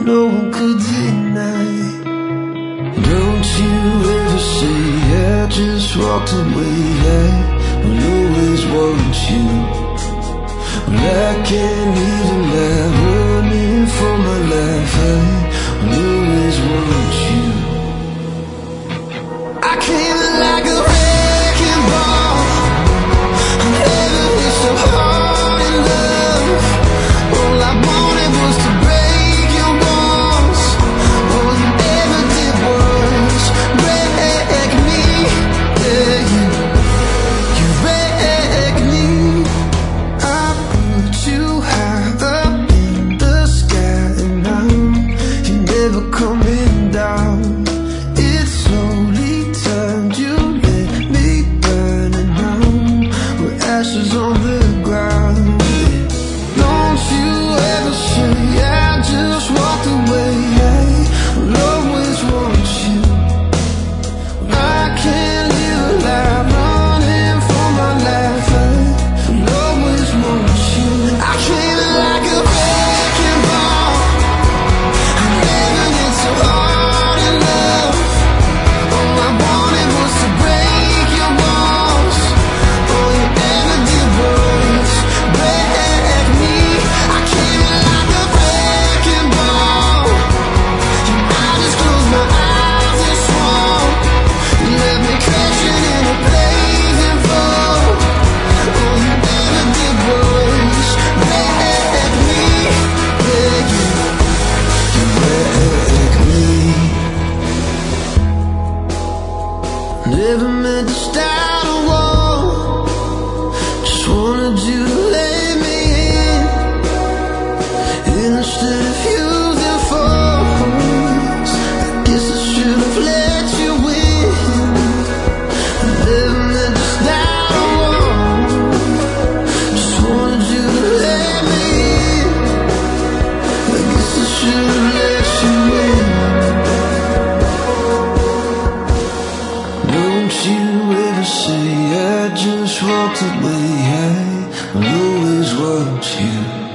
no one could deny. Don't you ever say I just walked away. I will always want you. Well, I can't even lie, running for my life. I will always want you. I came in like a wrecking ball. I never hit so hard in love. All I wanted was to break your bones. All you ever did was wreck me. Yeah, you wrecked me. I put you high up in the sky, and now you're never coming down. It slowly turned, you let me burn, and now we're ashes on the ground. Don't you ever say I just walked away. I will always want you. I can't live a life running for my life. I will always want you. I came in like a wrecking ball. I never did so hard in love. All I wanted was to break your walls. All you ever did was wreck me. I came in like a wrecking ball. I just closed my eyes and swore. You left me crashing in a blazing fall. All you ever did was wreck me. Yeah, you wrecked me. Never meant to start a war. Just wanted you to let me in. Instead of using force, I guess I should have let you in. Never meant to start a war. Just wanted you to let me in. I guess I should have let you in. Don't you ever say I just walked away. I will always want you.